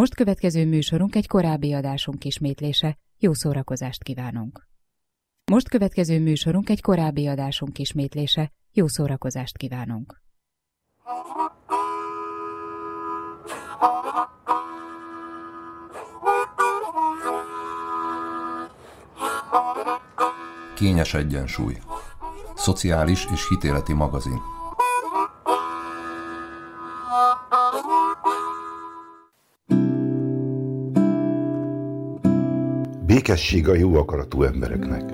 Most következő műsorunk egy korábbi adásunk ismétlése. Jó szórakozást kívánunk! Most következő műsorunk egy korábbi adásunk ismétlése. Jó szórakozást kívánunk! Kényes egyensúly. Szociális és hitéleti magazin. Békesség a jó akaratú embereknek.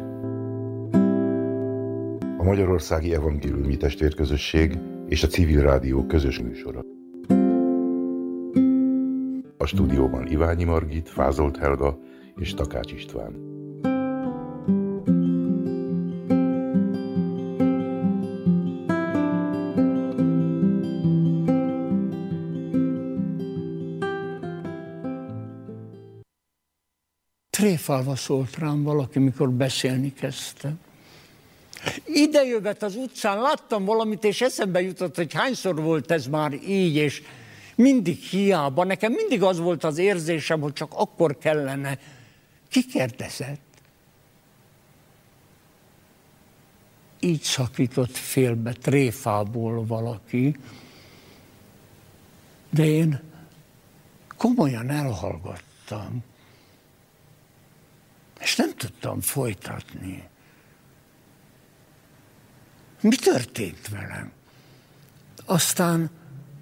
A Magyarországi Evangéliumi Testvérközösség és a Civil Rádió közös műsora. A stúdióban Iványi Margit, Fázolt Helga és Takács István. Tréfálva szólt rám valaki, mikor beszélni kezdtem. Idejövet az utcán, láttam valamit, és eszembe jutott, hogy hányszor volt ez már így, és mindig hiába. Nekem mindig az volt az érzésem, hogy csak akkor kellene. Ki kérdezett? Így szakított félbe tréfából valaki, de én komolyan elhallgattam. És nem tudtam folytatni. Mi történt velem? Aztán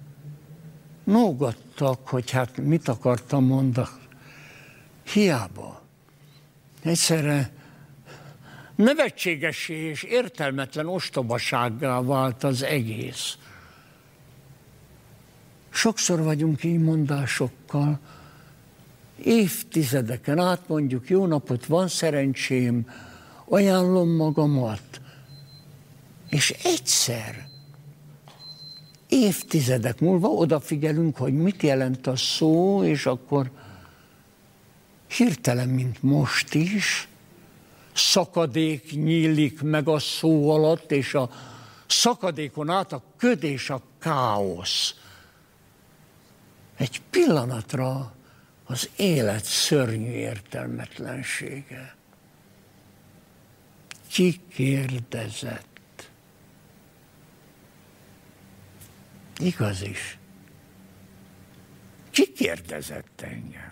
nógattak, hogy hát mit akartam mondani. Hiába. Egyszerre nevetségessé és értelmetlen ostobasággá vált az egész. Sokszor vagyunk így mondásokkal, évtizedeken át mondjuk, jó napot, van szerencsém, ajánlom magamat. És egyszer, évtizedek múlva odafigyelünk, hogy mit jelent a szó, és akkor hirtelen, mint most is, szakadék nyílik meg a szó alatt, és a szakadékon át a köd és a káosz. Egy pillanatra az élet szörnyű értelmetlensége. Ki kérdezett? Igaz is. Ki kérdezett engem?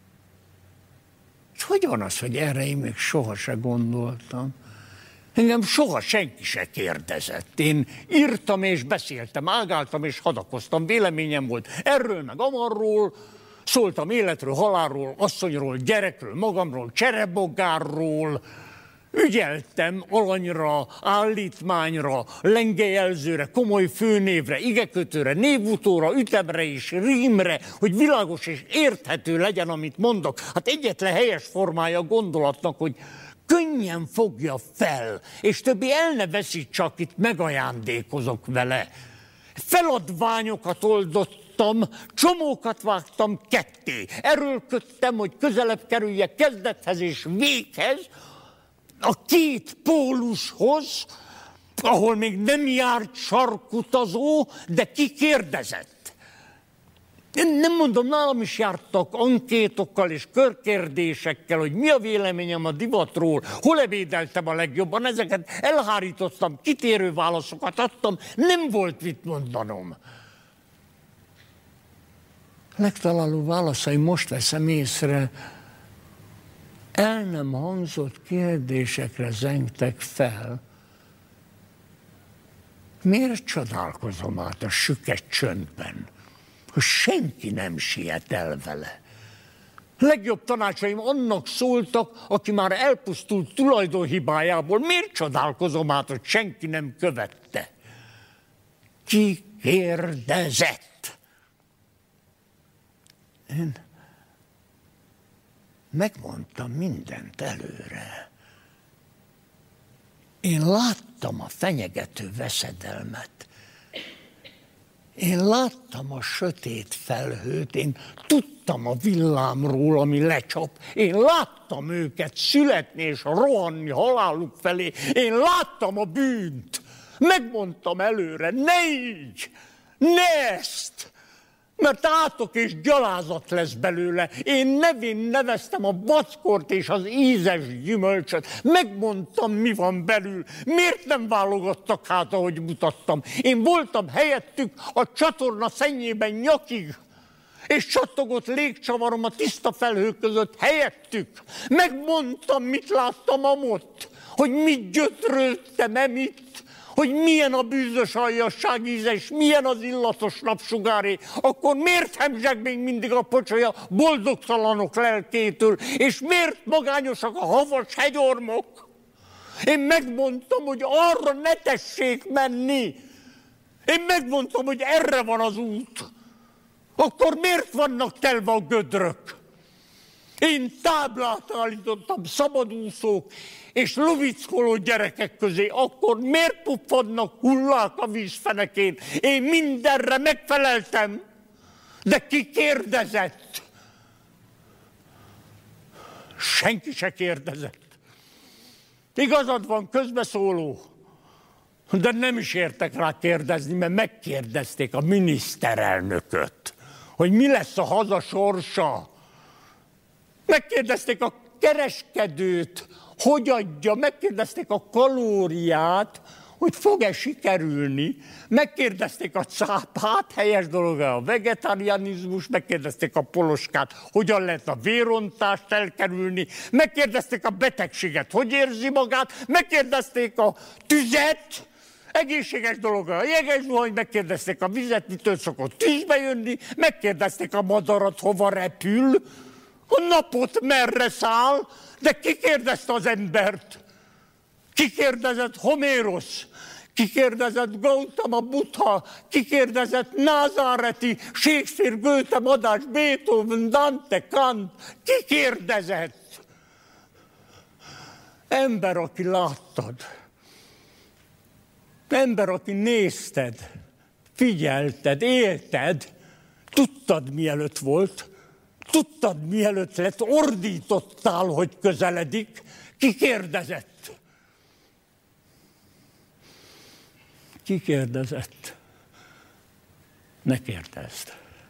És hogy van az, hogy erre én még soha se gondoltam? Engem soha senki se kérdezett. Én írtam és beszéltem, ágáltam és hadakoztam, véleményem volt erről meg amarról, szóltam életről, halálról, asszonyról, gyerekről, magamról, cserebogárról, ügyeltem alanyra, állítmányra, lengejelzőre, komoly főnévre, igekötőre, névutóra, ütemre és rímre, hogy világos és érthető legyen, amit mondok. Hát egyetlen helyes formája a gondolatnak, hogy könnyen fogja fel, és többi el ne veszítse, akit megajándékozok vele. Feladványokat oldottam, csomókat vágtam ketté. Erőlködtem, hogy közelebb kerüljek kezdethez és véghez, a két pólushoz, ahol még nem járt sarkutazó, de ki kérdezett. Én nem mondom, nálam is jártak ankétokkal és körkérdésekkel, hogy mi a véleményem a divatról, hol ebédeltem a legjobban, ezeket elhárítottam, kitérő válaszokat adtam, nem volt mit mondanom. Legtaláló válaszaim most veszem észre, el nem hangzott kérdésekre zengtek fel. Miért csodálkozom át a süket csöndben, hogy senki nem siet el vele? Legjobb tanácsaim annak szóltak, aki már elpusztult tulajdonhibájából. Miért csodálkozom át, hogy senki nem követte? Ki kérdezett? Én megmondtam mindent előre. Én láttam a fenyegető veszedelmet. Én láttam a sötét felhőt, én tudtam a villámról, ami lecsap. Én láttam őket születni és rohanni haláluk felé. Én láttam a bűnt. Megmondtam előre, ne így, ne ezt. Mert átok és gyalázat lesz belőle. Én nevén neveztem a vackort és az ízes gyümölcsöt. Megmondtam, mi van belül. Miért nem válogattak hát, ahogy mutattam? Én voltam helyettük a csatorna szennyében nyakig, és csattogott légcsavarom a tiszta felhők között helyettük. Megmondtam, mit láttam amott, hogy mit gyötrődtem emitt, hogy milyen a bűzös aljasság íze, és milyen az illatos napsugáré, akkor miért hemzseg még mindig a pocsolya boldogtalanok lelkétől, és miért magányosak a havas hegyormok? Én megmondtam, hogy arra ne tessék menni. Én megmondtam, hogy erre van az út. Akkor miért vannak telve a gödrök? Én táblát állítottam szabadúszók és lovickoló gyerekek közé, akkor miért puffadnak hullák a vízfenekén? Én mindenre megfeleltem, de ki kérdezett? Senki se kérdezett. Igazad van, közbeszóló, de nem is értek rá kérdezni, mert megkérdezték a miniszterelnököt, hogy mi lesz a haza sorsa. Megkérdezték a kereskedőt, hogy adja, megkérdezték a kalóriát, hogy fog-e sikerülni, megkérdezték a cápát, helyes dolog a vegetarianizmus, megkérdezték a poloskát, hogyan lehet a vérontást elkerülni, megkérdezték a betegséget, hogy érzi magát, megkérdezték a tüzet, egészséges dolog a jegeszuhany, megkérdezték a vizet, mitől szokott tűzbe jönni, megkérdezték a madarat, hova repül, a napot merre száll, de ki kérdezte az embert? Ki kérdezett Homérosz? Ki kérdezett Gautama Buddha? Ki kérdezett Názáreti, Shakespeare, Goethe, Madách, Beethoven, Dante, Kant? Ki kérdezett? Ember, aki láttad. Ember, aki nézted, figyelted, élted, tudtad, mielőtt volt, tudtad, mielőtt lett, ordítottál, hogy közeledik. Ki kérdezett? Ki kérdezett? Ne kérdezd.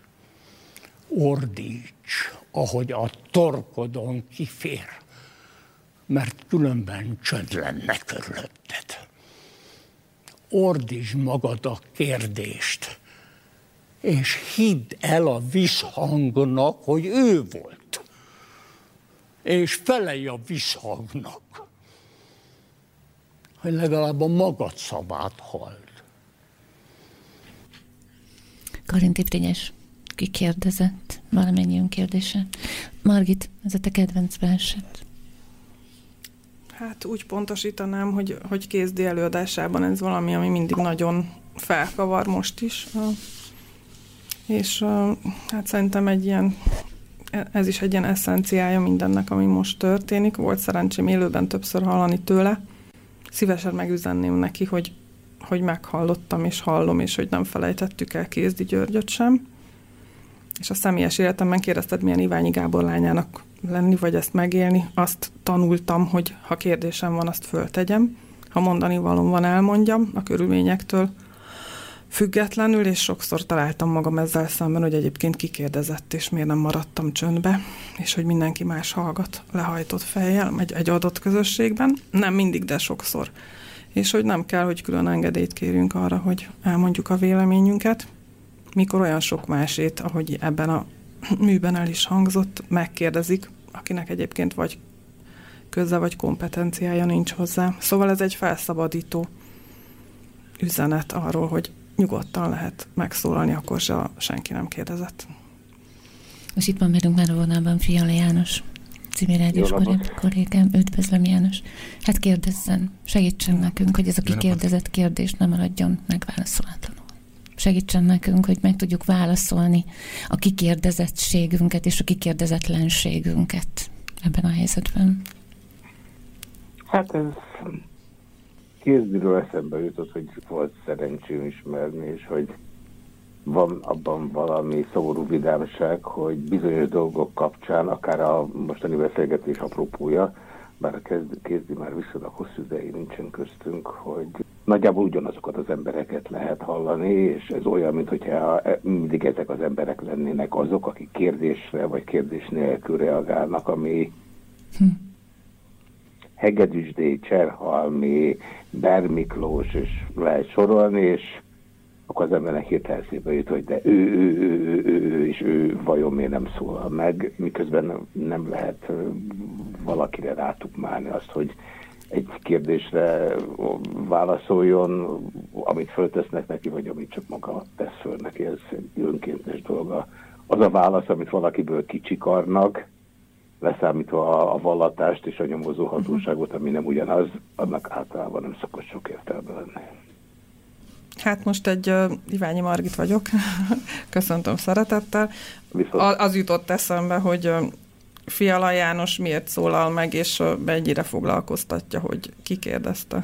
Ordíts, ahogy a torkodon kifér, mert különben csönd lenne körülötted. Ordítsd magad a kérdést, és hidd el a visszhangnak, hogy ő volt. És felelj a visszhangnak, hogy legalább a magad szavát halld. Karinti Frigyes, ki kérdezett valamennyi önkérdése? Margit, ez a te kedvenc versed. Hát úgy pontosítanám, hogy Kézdi előadásában ez valami, ami mindig nagyon felkavar most is. És hát szerintem ez is egy ilyen eszenciája mindennek, ami most történik. Volt szerencsém élőben többször hallani tőle. Szívesen megüzenném neki, hogy meghallottam és hallom, és hogy nem felejtettük el Kézdi Györgyöt sem. És a személyes életemben kérdezted, milyen Iványi Gábor lányának lenni, vagy ezt megélni. Azt tanultam, hogy ha kérdésem van, azt föltegyem. Ha mondani valóm van, elmondjam a körülményektől függetlenül, és sokszor találtam magam ezzel szemben, hogy egyébként kikérdezett, és miért nem maradtam csöndbe, és hogy mindenki más hallgat lehajtott fejjel egy adott közösségben. Nem mindig, de sokszor. És hogy nem kell, hogy külön engedélyt kérjünk arra, hogy elmondjuk a véleményünket, mikor olyan sok másét, ahogy ebben a műben el is hangzott, megkérdezik, akinek egyébként vagy köze, vagy kompetenciája nincs hozzá. Szóval ez egy felszabadító üzenet arról, hogy nyugodtan lehet megszólalni, akkor se senki nem kérdezett. Most itt van velünk már a vonalban Fiala János, civil rádiós kollégám. Üdvözlöm, János. Hát kérdezzen, segítsen nekünk, hogy ez a kikérdezett kérdés nem maradjon megválaszolatlanul. Segítsen nekünk, hogy meg tudjuk válaszolni a kikérdezettségünket és a kikérdezetlenségünket ebben a helyzetben. Hát ez Kézdiről eszembe jutott, hogy volt szerencsém ismerni, és hogy van abban valami szomorú vidámság, hogy bizonyos dolgok kapcsán, akár a mostani beszélgetés apropója, bár a Kézdi már viszonylag hosszú ideig nincsen köztünk, hogy nagyjából ugyanazokat az embereket lehet hallani, és ez olyan, mintha mindig ezek az emberek lennének azok, akik kérdésre vagy kérdés nélkül reagálnak, ami Hegedűsdé, Cserhalmi, Ber Miklós, és lehet sorolni, és akkor az embernek hirtelen eszébe jut, hogy de ő, és ő vajon miért nem szólal meg, miközben nem lehet valakire rátukmálni azt, hogy egy kérdésre válaszoljon, amit föltesznek neki, vagy amit csak maga tesz föl neki, ez egy önkéntes dolga. Az a válasz, amit valakiből kicsikarnak, leszámítva a vallatást és a nyomozó hatóságot, ami nem ugyanaz, annak általában nem szokott sok értelme lenni. Hát most egy Iványi Margit vagyok, köszöntöm szeretettel. Az jutott eszembe, hogy Fiala János miért szólal meg, és mennyire foglalkoztatja, hogy ki kérdezte.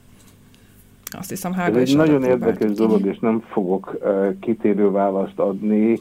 Azt hiszem, Hága is. Ez egy nagyon érdekes dolog, és nem fogok kitérő választ adni.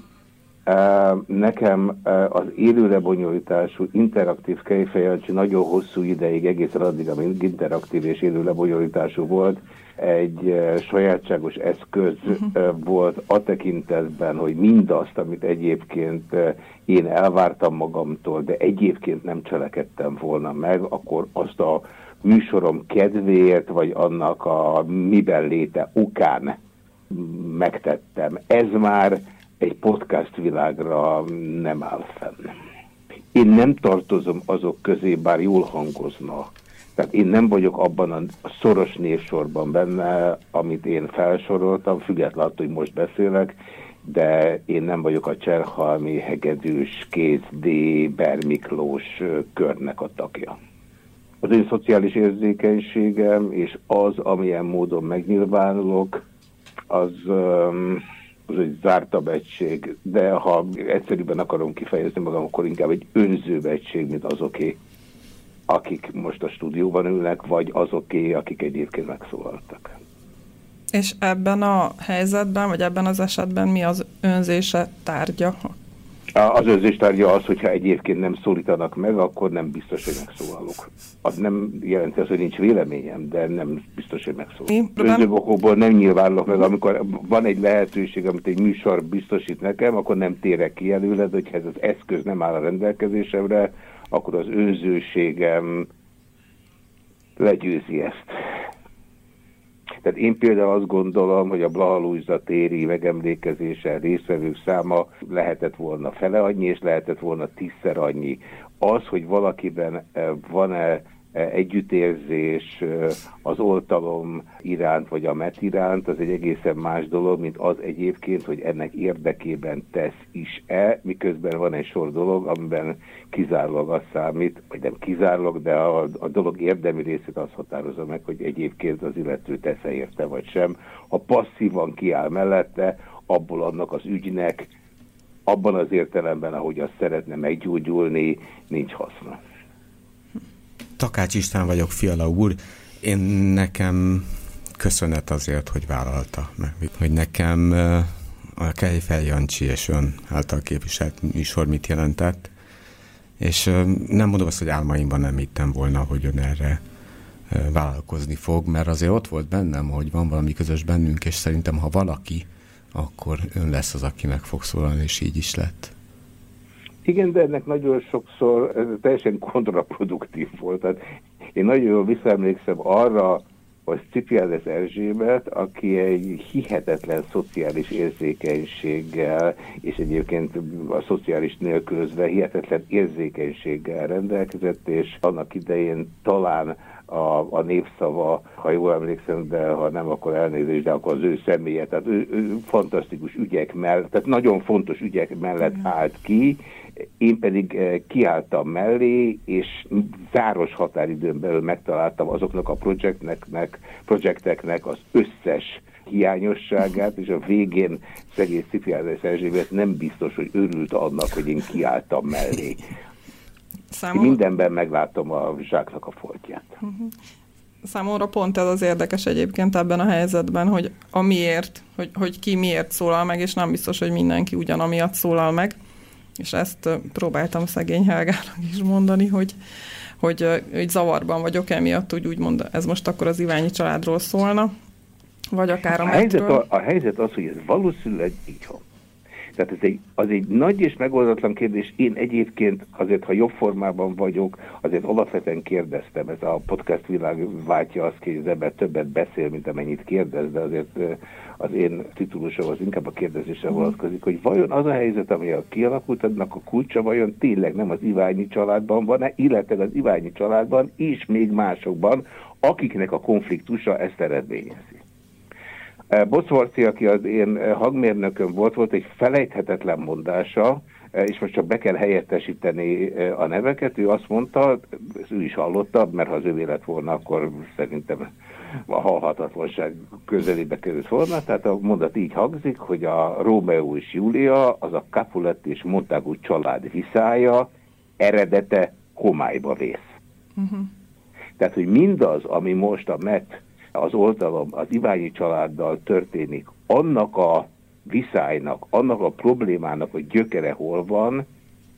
Nekem az élő lebonyolítású interaktív Kejfej nagyon hosszú ideig, egészen addig, amíg interaktív és élő lebonyolítású volt, egy sajátságos eszköz volt a tekintetben, hogy mindazt, amit egyébként én elvártam magamtól, de egyébként nem cselekedtem volna meg, akkor azt a műsorom kedvéért, vagy annak a miben léte okán megtettem. Ez már egy podcast világra nem áll fenn. Én nem tartozom azok közé, bár jól hangozna. Tehát én nem vagyok abban a szoros névsorban benne, amit én felsoroltam, függetlenül, hogy most beszélek, de én nem vagyok a Cserhalmi, Hegedűs, Kéz D, Ber Miklós körnek a tagja. Az én szociális érzékenységem, és az, amilyen módon megnyilvánulok, az egy zártabb egység, de ha egyszerűbben akarom kifejezni magam, akkor inkább egy önzőbb egység, mint azoké, akik most a stúdióban ülnek, vagy azoké, akik egyébként megszólaltak. És ebben a helyzetben, vagy ebben az esetben mi az önzése tárgya? Az önzés tárgya az, hogyha egyébként nem szólítanak meg, akkor nem biztos, hogy megszólalok. Az nem jelenti azt, hogy nincs véleményem, de nem biztos, hogy megszólalok. Önzőbb okokból nem nyilvánulok meg, amikor van egy lehetőség, amit egy műsor biztosít nekem, akkor nem térek ki előle, de hogyha ez az eszköz nem áll a rendelkezésemre, akkor az önzőségem legyőzi ezt. Tehát én például azt gondolom, hogy a Blaha Lujza téri megemlékezésen résztvevők száma lehetett volna fele annyi, és lehetett volna 10-szer annyi. Az, hogy valakiben van-e együttérzés az oltalom iránt, vagy a MET iránt, az egy egészen más dolog, mint az egyébként, hogy ennek érdekében tesz is-e, miközben van egy sor dolog, amiben kizárólag az számít, vagy nem kizárólag, de a dolog érdemi részét az határozza meg, hogy egyébként az illető tesz-e érte, vagy sem. Ha passzívan kiáll mellette, abból annak az ügynek, abban az értelemben, ahogy azt szeretne meggyógyulni, nincs haszna. Takács István vagyok, Fiala úr. Nekem köszönet azért, hogy vállalta, hogy nekem a Kejfej Jancsi és ön által képviselt műsor mit jelentett, és nem mondom azt, hogy álmaimban nem hittem volna, hogy ön erre vállalkozni fog, mert azért ott volt bennem, hogy van valami közös bennünk, és szerintem, ha valaki, akkor ön lesz az, aki meg fog szólalni, és így is lett. Igen, de ennek nagyon sokszor teljesen kontraproduktív volt. Tehát én nagyon jól visszaemlékszem arra, hogy Szipiádes Erzsébet, aki egy hihetetlen szociális érzékenységgel, és egyébként a szociális nélkülözve hihetetlen érzékenységgel rendelkezett, és annak idején talán a népszava, ha jól emlékszem, de ha nem, akkor elnézést, de akkor az ő személye, tehát ő fantasztikus ügyek mellett, tehát nagyon fontos ügyek mellett állt ki, én pedig kiálltam mellé, és záros határidőn belül megtaláltam azoknak a projekteknek az összes hiányosságát, és a végén szegény Szipiádes Erzsébet nem biztos, hogy örült annak, hogy én kiálltam mellé. Mindenben meglátom a zsáknak a foltját. Számomra pont ez az érdekes egyébként ebben a helyzetben, hogy a miért, hogy ki miért szólal meg, és nem biztos, hogy mindenki ugyanamiatt szólal meg. És ezt próbáltam szegény Helgának is mondani, hogy zavarban vagyok emiatt, úgymond ez most akkor az Iványi családról szólna. Vagy akár a helyzet az, hogy ez valószínűleg így van. Tehát az egy nagy és megoldatlan kérdés. Én egyébként azért, ha jobb formában vagyok, azért alapvetően kérdeztem. Ez a podcast világ váltja azt ki, hogy az ember többet beszél, mint amennyit kérdez, de azért az én titulusom az inkább a kérdezésre vonatkozik, hogy vajon az a helyzet, ami kialakult, annak a kulcsa vajon tényleg nem az Iványi családban van-e, illetve az Iványi családban és még másokban, akiknek a konfliktusa ezt eredményezi. Bocvarci, aki az én hangmérnököm volt egy felejthetetlen mondása, és most csak be kell helyettesíteni a neveket. Ő azt mondta, ezt ő is hallotta, mert ha az övé lett volna, akkor szerintem a halhatatlanság közelébe került volna. Tehát a mondat így hangzik, hogy a Rómeó és Júlia az a Capulet és Montagu család viszája, eredete homályba vész. Tehát, hogy mindaz, ami most a MET az oldalon az Iványi családdal történik, annak a viszálynak, annak a problémának a gyökere hol van,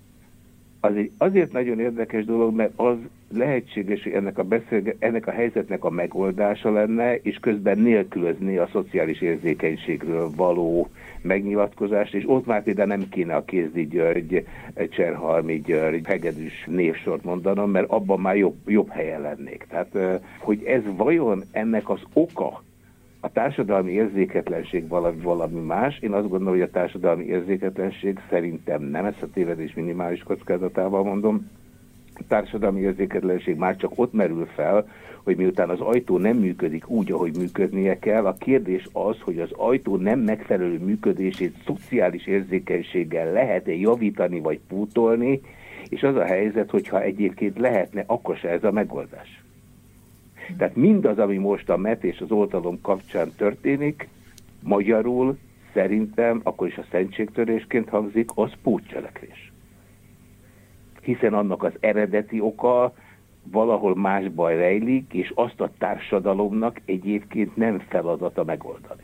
az egy azért nagyon érdekes dolog, mert az lehetséges, hogy ennek a helyzetnek a megoldása lenne, és közben nélkülözné a szociális érzékenységről való megnyilatkozást, és ott már például nem kéne a Kézdi György, Cserhalmi György, Hegedűs névsort mondanom, mert abban már jobb helyen lennék. Tehát, hogy ez vajon ennek az oka, a társadalmi érzéketlenség valami más. Én azt gondolom, hogy a társadalmi érzéketlenség szerintem nem, ezt a tévedés minimális kockázatával mondom, a társadalmi érzéketlenség már csak ott merül fel, hogy miután az ajtó nem működik úgy, ahogy működnie kell, a kérdés az, hogy az ajtó nem megfelelő működését szociális érzékenységgel lehet-e javítani vagy pótolni, és az a helyzet, hogyha egyébként lehetne, akkor se ez a megoldás. Tehát mindaz, ami most a MET és az oltalom kapcsán történik, magyarul szerintem, akkor is a szentségtörésként hangzik, az pótcselekvés. Hiszen annak az eredeti oka valahol másban rejlik, és azt a társadalomnak egyébként nem feladata megoldani.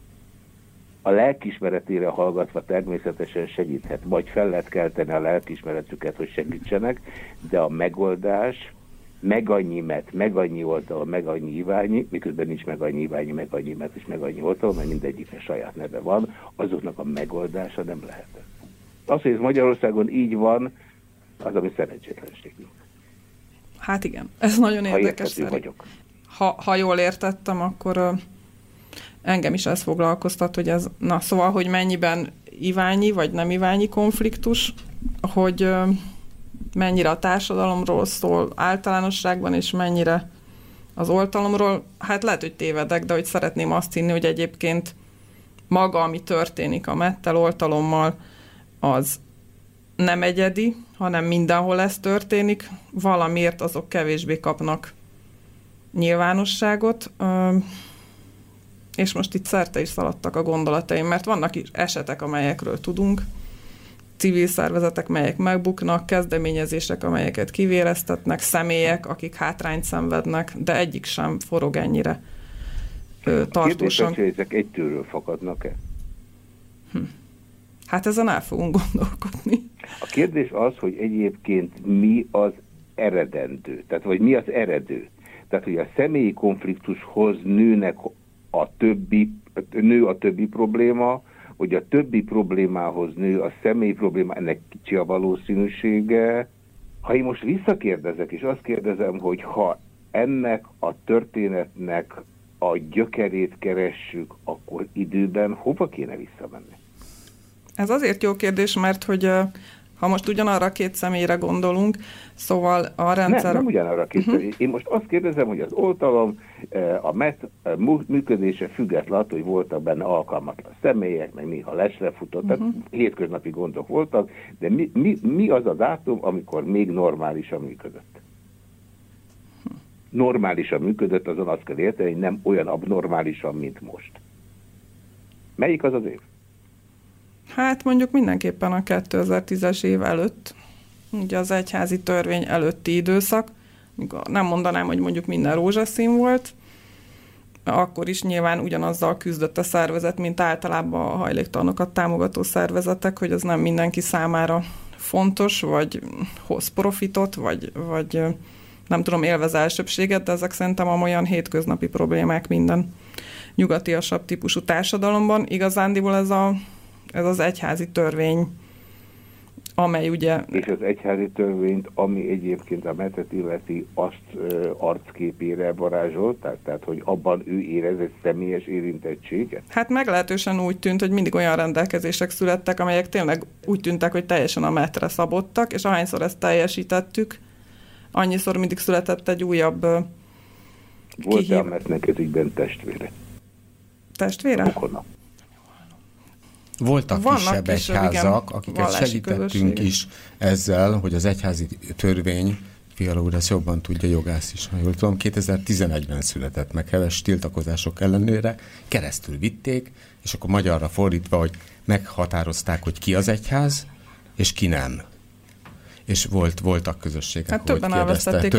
A lelkiismeretére hallgatva természetesen segíthet, vagy fel lehet kelteni a lelkiismeretüket, hogy segítsenek, de a megoldás meg annyi MET, meg annyi oltalom, meg annyi Iványi, miközben nincs meg annyi Iványi, meg annyi MET és meg annyi oltalom, mert mindegyiknek saját neve van, azoknak a megoldása nem lehet. Az, hogy ez Magyarországon így van, az, ami szerencsétlenség. Hát igen, ez nagyon érdekes. Ha jól értettem, akkor engem is ez foglalkoztat, hogy ez, na szóval, hogy mennyiben Iványi vagy nem Iványi konfliktus, hogy mennyire a társadalomról szól általánosságban, és mennyire az oltalomról. Hát lehet, hogy tévedek, de hogy szeretném azt hinni, hogy egyébként maga, ami történik a mettel, oltalommal, az nem egyedi, hanem mindenhol ez történik. Valamiért azok kevésbé kapnak nyilvánosságot. És most itt szerte is szaladtak a gondolataim, mert vannak is esetek, amelyekről tudunk, civil szervezetek, melyek megbuknak, kezdeményezések, amelyeket kivéreztetnek, személyek, akik hátrányt szenvednek, de egyik sem forog ennyire tartósan. A kérdés, ezek egytőről fakadnak-e? Hát ezen el fogunk gondolkodni. A kérdés az, hogy egyébként mi az eredendő, tehát vagy mi az eredő. Tehát, hogy a személyi konfliktushoz nő a többi probléma, hogy a többi problémához nő a személyi probléma, ennek kicsi a valószínűsége. Ha én most visszakérdezek, és azt kérdezem, hogy ha ennek a történetnek a gyökerét keressük, akkor időben hova kéne visszamenni? Ez azért jó kérdés, mert hogy ha most ugyanarra a két személyre gondolunk, szóval a rendszer... Nem ugyanarra a két személy. Én most azt kérdezem, hogy az oltalom, a MET működése független, hogy voltak benne alkalmatlan személyek, meg néha lesre futott, tehát hétköznapi gondok voltak, de mi az a dátum, amikor még normálisan működött? Normálisan működött, azon azt kell érteni, hogy nem olyan abnormálisan, mint most. Melyik az az év? Hát mondjuk mindenképpen a 2010-es év előtt, ugye az egyházi törvény előtti időszak, nem mondanám, hogy mondjuk minden rózsaszín volt, akkor is nyilván ugyanazzal küzdött a szervezet, mint általában a hajléktalanokat támogató szervezetek, hogy az nem mindenki számára fontos, vagy hoz profitot, vagy nem tudom, élvez elsőbséget, de ezek szerintem olyan hétköznapi problémák minden nyugatiasabb típusú társadalomban. Igazándiból ez az egyházi törvény, amely ugye... És az egyházi törvényt, ami egyébként a Metet illeti, azt arcképére varázsolt, tehát hogy abban ő érez egy személyes érintettséget? Hát meglehetősen úgy tűnt, hogy mindig olyan rendelkezések születtek, amelyek tényleg úgy tűntek, hogy teljesen a Metre szabottak, és ahányszor ezt teljesítettük, annyiszor mindig született egy újabb Volt-e a Metnek ez ügyben testvére? Testvére? Okona. Vannak kisebb egyházak, akiket segítettünk is ezzel, hogy az egyházi törvény, Fiala úr ezt jobban tudja, jogász is, ha jól tudom, 2011-ben született meg, heves tiltakozások ellenére, keresztül vitték, és akkor magyarra fordítva, hogy meghatározták, hogy ki az egyház, és ki nem. És voltak közösségek, hát többen elvesztették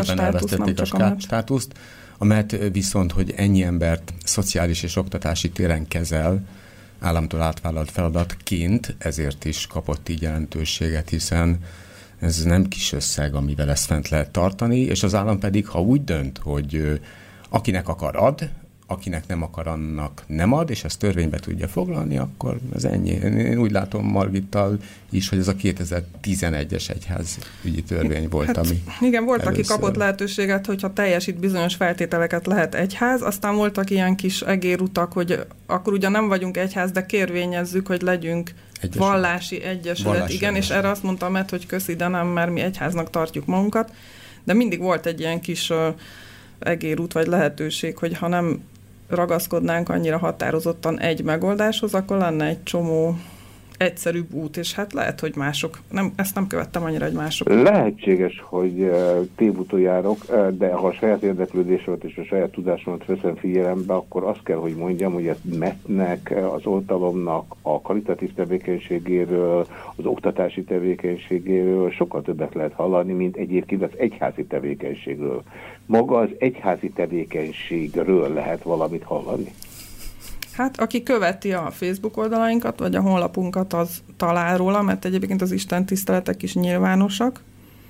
a státuszt, amelyet viszont, hogy ennyi embert szociális és oktatási téren kezel, államtól átvállalt feladatként, ezért is kapott így jelentőséget, hiszen ez nem kis összeg, amivel ezt fent lehet tartani, és az állam pedig, ha úgy dönt, hogy akinek akar ad, akinek nem akar, annak nem ad, és ezt törvénybe tudja foglalni, akkor ez ennyi. Én úgy látom Margittal is, hogy ez a 2011-es egyházügyi törvény volt, hát, ami igen, volt, aki kapott lehetőséget, hogyha teljesít bizonyos feltételeket, lehet egyház, aztán voltak ilyen kis egérutak, hogy akkor ugyan nem vagyunk egyház, de kérvényezzük, hogy legyünk vallási egyesület. Igen, és erre azt mondta Met, hogy köszi, de nem, mert mi egyháznak tartjuk magunkat, de mindig volt egy ilyen kis egérút vagy lehetőség, hogy ha nem ragaszkodnánk annyira határozottan egy megoldáshoz, akkor lenne egy csomó egyszerűbb út, és hát lehet, hogy mások, ezt nem követtem annyira, hogy mások. Lehetséges, hogy tévúton járok, de ha a saját érdeklődésemet és a saját tudásomat veszem figyelembe, akkor azt kell, hogy mondjam, hogy a Metnek, az oltalomnak a karitatív tevékenységéről, az oktatási tevékenységéről sokkal többet lehet hallani, mint egyébként az egyházi tevékenységről. Maga az egyházi tevékenységről lehet valamit hallani? Hát, aki követi a Facebook oldalainkat, vagy a honlapunkat, az talál róla, mert egyébként az istentiszteletek is nyilvánosak.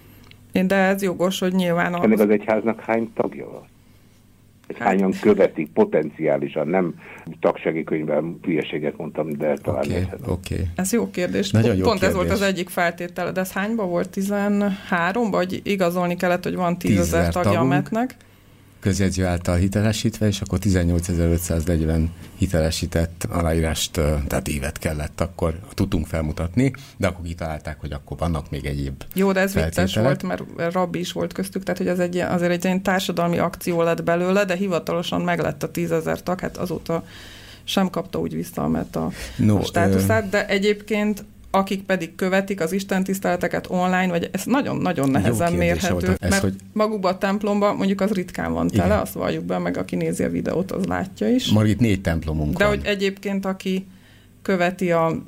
De ez jogos, hogy nyilván... Ennek az egyháznak hány tagja van? Hányan követik potenciálisan, nem tagsági könyvben hülyeséget mondtam, de talán Okay. Ez jó kérdés. Nagyon jó kérdés. Ez volt az egyik feltétel, de ez hányban volt? 13, vagy igazolni kellett, hogy van 10 000 tagja a Metnek? Közjegyző által hitelesítve, és akkor 18.540 hitelesített aláírást, tehát évet kellett, akkor tudtunk felmutatni, de akkor kitalálták, hogy akkor vannak még egyéb Jó, de ez vicces volt, mert rabbi is volt köztük, tehát hogy ez azért egy ilyen társadalmi akció lett belőle, de hivatalosan meglett a 10 000 tag, hát azóta sem kapta úgy vissza a státuszát, de egyébként akik pedig követik az istentiszteleteket online, vagy ez nagyon-nagyon nehezen mérhető, mert magukban a templomban mondjuk az ritkán van tele, azt valljuk be, meg aki nézi a videót, az látja is. Margit, 4 templomunk de van. hogy egyébként aki követi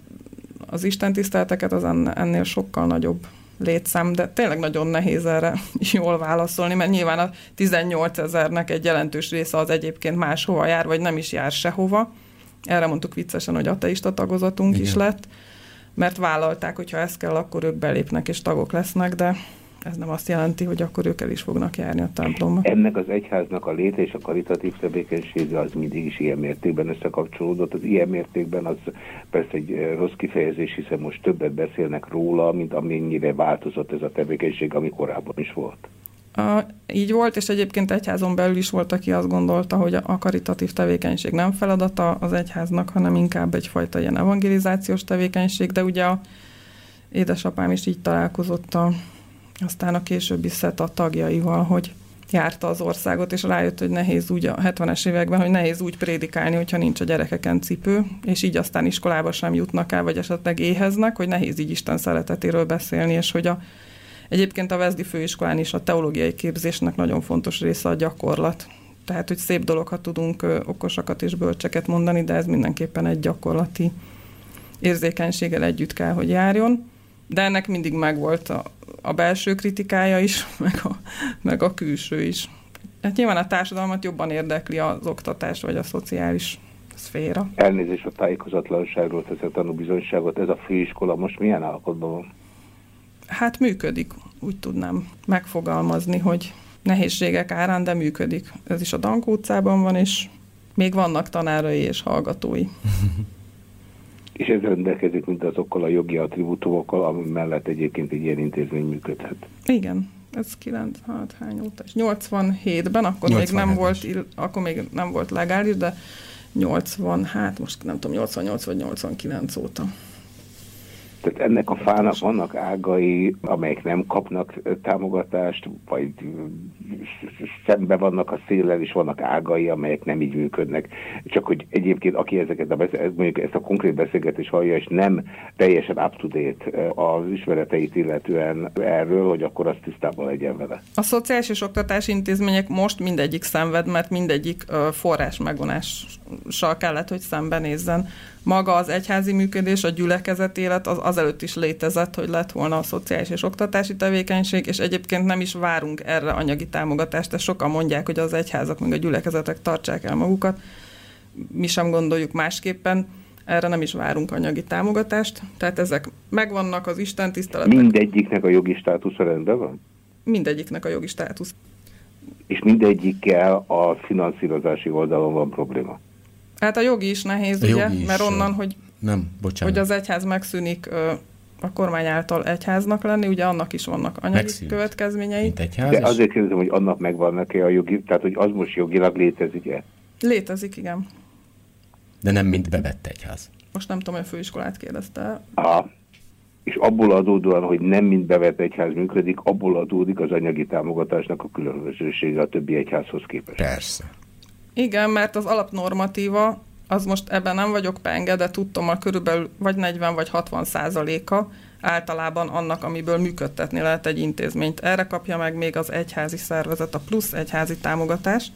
az istentiszteleteket, az ennél sokkal nagyobb létszám, de tényleg nagyon nehéz erre jól válaszolni, mert nyilván a 18 000-nek egy jelentős része az egyébként máshova jár, vagy nem is jár sehova. Erre mondtuk viccesen, hogy ateista tagozatunk is lett, mert vállalták, hogy ha ez kell, akkor ők belépnek és tagok lesznek, de ez nem azt jelenti, hogy akkor ők el is fognak járni a templomba. Ennek az egyháznak a léte és a karitatív tevékenysége az mindig is ilyen mértékben összekapcsolódott. Az ilyen mértékben az persze egy rossz kifejezés, hiszen most többet beszélnek róla, mint amennyire változott ez a tevékenység, ami korábban is volt. Így volt, és egyébként egyházon belül is volt, aki azt gondolta, hogy a karitatív tevékenység nem feladata az egyháznak, hanem inkább egyfajta ilyen evangelizációs tevékenység, de ugye a édesapám is így találkozott aztán a későbbi szeta tagjaival, hogy járta az országot, és rájött, hogy nehéz úgy a 70-es években, hogy nehéz úgy prédikálni, hogyha nincs a gyerekeken cipő, és így aztán iskolába sem jutnak el, vagy esetleg éheznek, hogy nehéz így Isten szeretetéről beszélni, és hogy egyébként a Vezdi Főiskolán is a teológiai képzésnek nagyon fontos része a gyakorlat. Tehát, hogy szép dolog, ha tudunk okosakat és bölcseket mondani, de ez mindenképpen egy gyakorlati érzékenységgel együtt kell, hogy járjon. De ennek mindig megvolt a belső kritikája is, meg a külső is. Hát nyilván a társadalmat jobban érdekli az oktatás vagy a szociális szféra. Elnézést a tájékozatlanságról teszek tanúbizonyságot. Ez a főiskola most milyen állapotban van? Hát működik, úgy tudnám megfogalmazni, hogy nehézségek árán, de működik. Ez is a Dankó utcában van, és még vannak tanárai és hallgatói. És ez rendelkezik mint azokkal a jogi attribútumokkal, ami mellett egyébként egy ilyen intézmény működhet. Igen, ez 96 óta, és 87-ben, akkor még nem volt legális, de 80, hát most nem tudom, 88 vagy 89 óta. Tehát ennek a fának vannak ágai, amelyek nem kapnak támogatást, vagy szembe vannak a széllel, és vannak ágai, amelyek nem így működnek. Csak hogy egyébként, aki mondjuk ezt a konkrét beszélgetést hallja, és nem teljesen up-to-date az ismereteit illetően erről, hogy akkor azt tisztában legyen vele. A szociális és oktatási intézmények most mindegyik szenved, mert mindegyik forrás megvonással kellett, hogy szembenézzen. Maga az egyházi működés, a gyülekezet élet az előtt is létezett, hogy lett volna a szociális és oktatási tevékenység, és egyébként nem is várunk erre anyagi támogatást, de sokan mondják, hogy az egyházak meg a gyülekezetek tartsák el magukat. Mi sem gondoljuk másképpen, erre nem is várunk anyagi támogatást, tehát ezek megvannak, az istentiszteletek. Mindegyiknek a jogi státusza rendben van? Mindegyiknek a jogi státusz. És mindegyikkel a finanszírozási oldalon van probléma? Hát a jogi is nehéz, ugye? Mert onnan, hogy az egyház megszűnik a kormány által egyháznak lenni, ugye annak is vannak anyagi következményei. De azért kérdezem, hogy annak megvannak-e a jogi, tehát hogy az most jogilag létezik-e? Létezik, igen. De nem mint bevett egyház. Most nem tudom, hogy a főiskolát kérdezte. És abból adódóan, hogy nem mint bevett egyház működik, abból adódik az anyagi támogatásnak a különbözősége a többi egyházhoz képest. Persze. Igen, mert az alapnormatíva, az most ebben nem vagyok penge, de tudtom, körülbelül vagy 40 vagy 60% általában annak, amiből működtetni lehet egy intézményt. Erre kapja meg még az egyházi szervezet a plusz egyházi támogatást,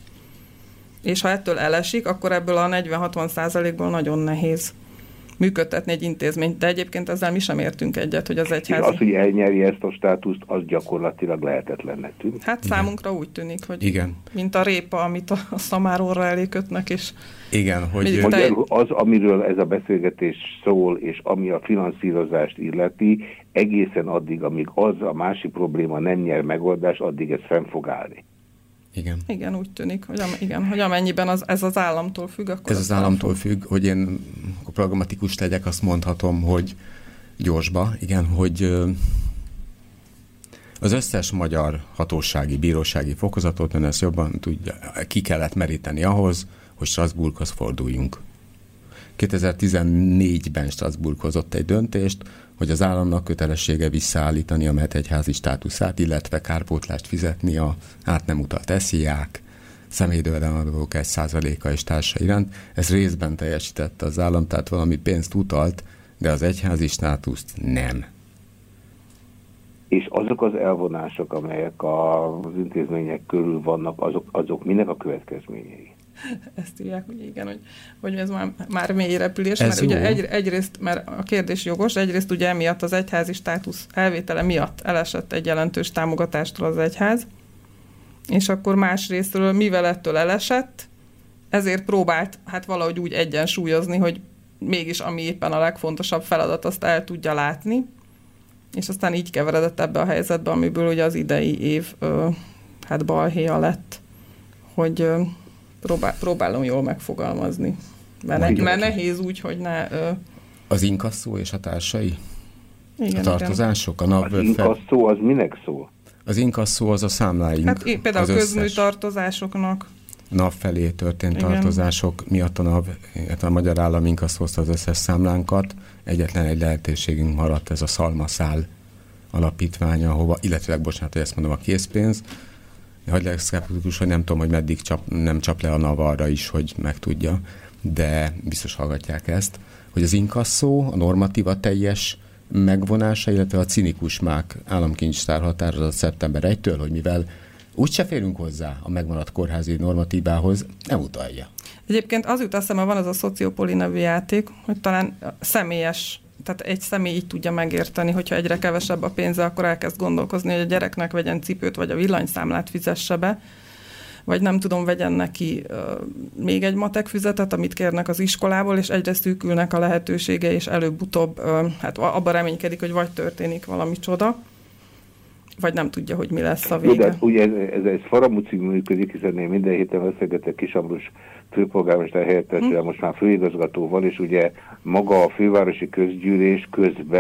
és ha ettől elesik, akkor ebből a 40-60%-ból nagyon nehéz működtetni egy intézményt, de egyébként ezzel mi sem értünk egyet, hogy az egyházi... És az, hogy elnyerje ezt a státuszt, az gyakorlatilag lehetetlennek tűnik. Hát számunkra úgy tűnik, hogy igen. Mint a répa, amit a szamáróra elé kötnek, és... Igen, hogy... Az, amiről ez a beszélgetés szól, és ami a finanszírozást illeti, egészen addig, amíg az a másik probléma nem nyer megoldást, addig ez fenn fog állni. Igen. Igen, úgy tűnik, hogy amennyiben ez az államtól függ, akkor... Ez az államtól függ, hogy én pragmatikus legyek, azt mondhatom, hogy gyorsba, igen, hogy az összes magyar hatósági, bírósági fokozatot, ön ezt jobban tudja, ki kellett meríteni ahhoz, hogy Strasbourghoz forduljunk. 2014-ben Strasbourg hozott egy döntést, hogy az államnak kötelessége visszaállítani a medhegyházi státuszát, illetve kárpótlást fizetni a át nem utalt esziák, személydőlemadók 1%-a és társa iránt. Ez részben teljesítette az állam, tehát valami pénzt utalt, de az egyházi státuszt nem. És azok az elvonások, amelyek az intézmények körül vannak, azok minek a következményei? Ezt írják, hogy igen, hogy ez már mély repülés, mert ugye egyrészt, mert a kérdés jogos, egyrészt ugye emiatt az egyházi státusz elvétele miatt elesett egy jelentős támogatástól az egyház, és akkor másrésztről, mivel ettől elesett, ezért próbált hát valahogy úgy egyensúlyozni, hogy mégis ami éppen a legfontosabb feladat, azt el tudja látni, és aztán így keveredett ebbe a helyzetbe, amiből ugye az idei év hát balhéja lett, hogy próbálom jól megfogalmazni. Mert nehéz úgy, hogy ne... Az inkasszó és a társai? Igen, a tartozások? Az inkasszó az minek szól? Az inkasszó az a számláink. Hát például a közműtartozásoknak. NAV felé történt tartozások miatt a magyar állam inkasszózta az összes számlánkat. Egyetlen egy lehetőségünk maradt, ez a Szalmaszál alapítványa, illetve, bocsánat, hogy ezt mondom, a készpénz. Hogy legyek szkeptikus, hogy nem tudom, hogy meddig nem csap le a NAV arra is, hogy megtudja, de biztos hallgatják ezt, hogy az inkasszó, a normatíva teljes megvonása, illetve a cinikus mák államkincstár határozat szeptember 1-től, hogy mivel úgyse férünk hozzá a megmaradt kórházi normatívához, nem utalja. Egyébként az jut eszembe, van az a Szociopoli nevű játék, hogy talán személyes, tehát egy személy így tudja megérteni, hogyha egyre kevesebb a pénze, akkor elkezd gondolkozni, hogy a gyereknek vegyen cipőt, vagy a villanyszámlát fizesse be, vagy nem tudom, vegyen neki még egy matek füzetet, amit kérnek az iskolából, és egyre szűkülnek a lehetősége, és előbb-utóbb hát abban reménykedik, hogy vagy történik valami csoda. vagy nem tudja, hogy mi lesz a vége. De ugye ez faramúcig működik, hiszen én minden héten beszélgetek Kis Ambrus főpolgármester helyettessével, most már főigazgatóval, és ugye maga a fővárosi közgyűlés közben